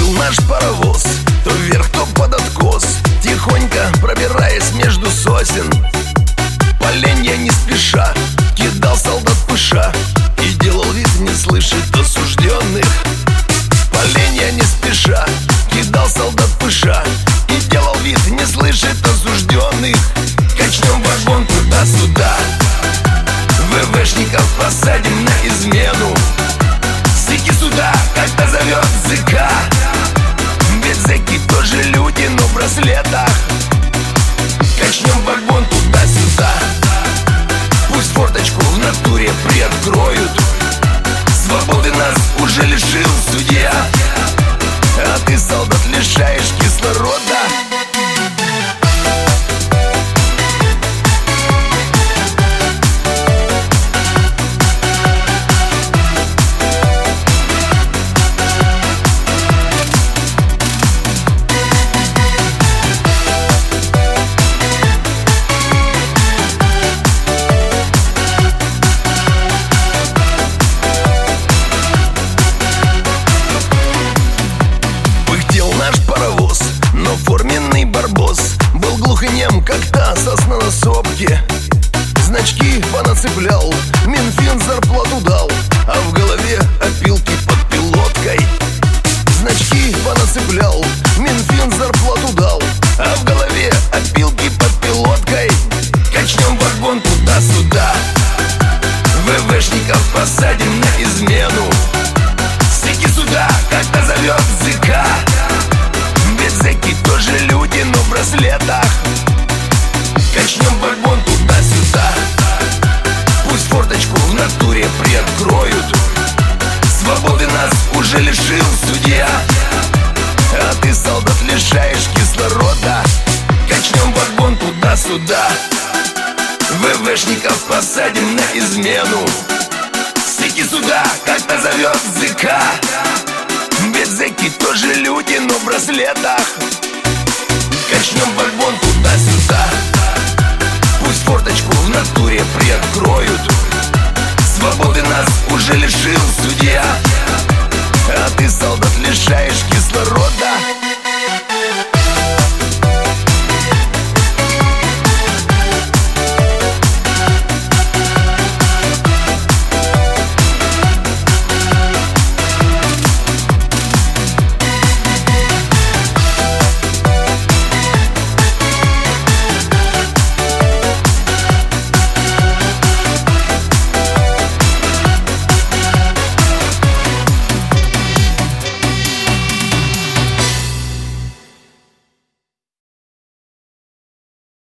наш паровоз, то вверх, то под откос, тихонько пробираясь между сосен. Поленья не спеша кидал солдат пыша и делал вид не слышит осужденных. Поленья не спеша кидал солдат пыша и делал вид не слышит осужденных. Качнем вагон туда-сюда, ВВшников посадим на измену. Зэки сюда, когда зовет ЗК, ведь зэки тоже люди, но в браслетах. Качнем вагон туда-сюда, пусть форточку в натуре приоткроют. Свободы нас уже лишил судья, а ты, солдат, лишаешь кислорода. Но форменный барбос был глух и нем, как та сосна на сопке. Значки понацеплял, Минфин зарплату дал, а в голове опилки под пилоткой. Значки понацеплял, Минфин зарплату дал, а в голове опилки под пилоткой. Качнем вагон туда-сюда, ВВшников посадим на измену. Зэки сюда, когда зовет ЗК, ведь зэки тоже люди, но в браслетах. Качнем вагон туда-сюда, пусть форточку в натуре приоткроют. Свободы нас уже лишил судья, а ты, солдат, лишаешь кислорода. Качнем вагон туда-сюда, ВВшников посадим на измену. Зэки сюда, когда зовет ЗК, ведь зэки тоже люди, но в браслетах. Качнем вагон туда-сюда, пусть форточку в натуре приоткроют. Свободы нас уже лишил судья, а ты, солдат, лишаешь кислорода.